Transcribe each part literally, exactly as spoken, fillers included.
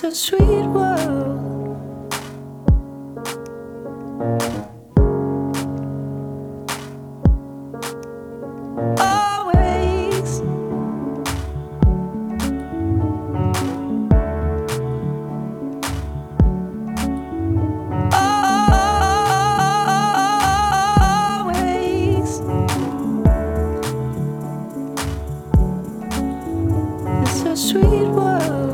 a sweet world. Always. Always. It's a sweet world.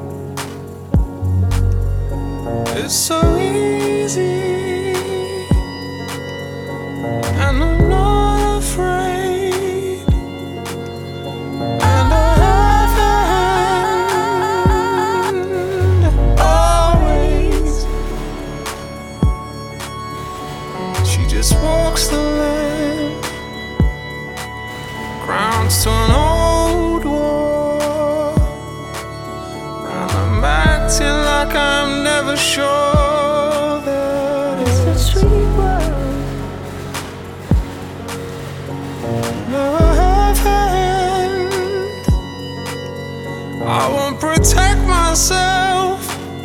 It's so easy, and I'm not afraid, and I have a hand always. She just walks the land, grounds to an old war, and I'm acting like I'm never sure. I won't protect myself,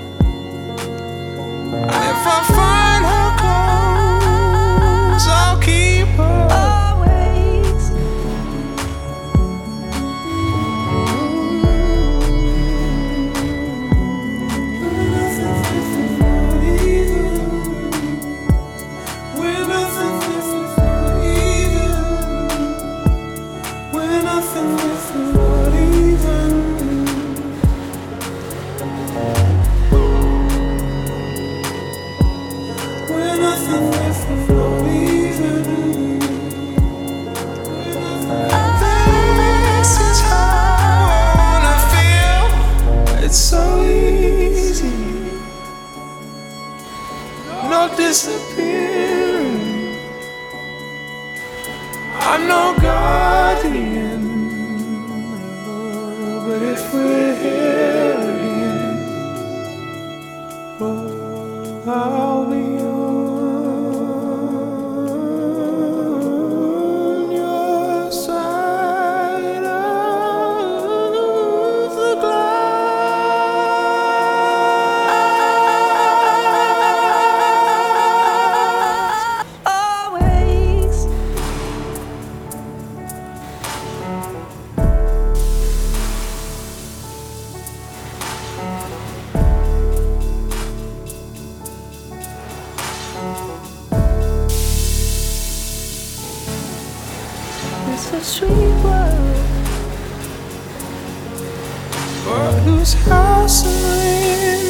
and if I find her close, I'll keep her always. We're nothing different from even. We're nothing different from even. Disappearing. I'm no guardian, but if we're here again, oh, I'll be on your side of the It's a sweet world, but whose house I'm in?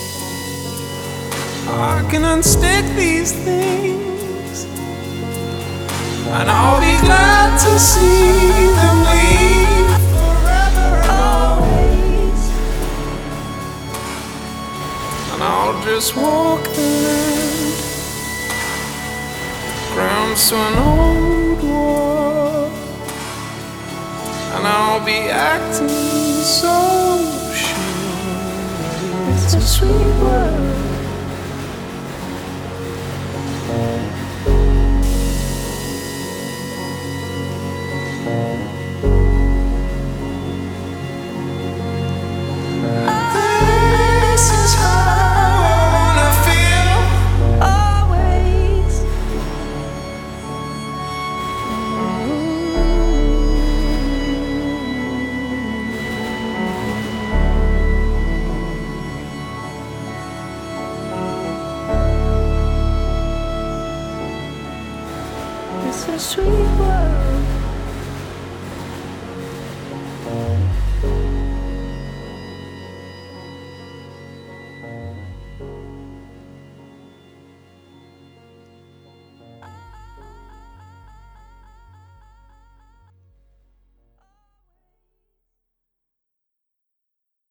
I can unstick these things, and I'll be glad to see them leave forever and always. And I'll just walk the land, grounds to an old war, and I'll be acting so sure. It's a sweet world. This is how I wanna feel always. It's a sweet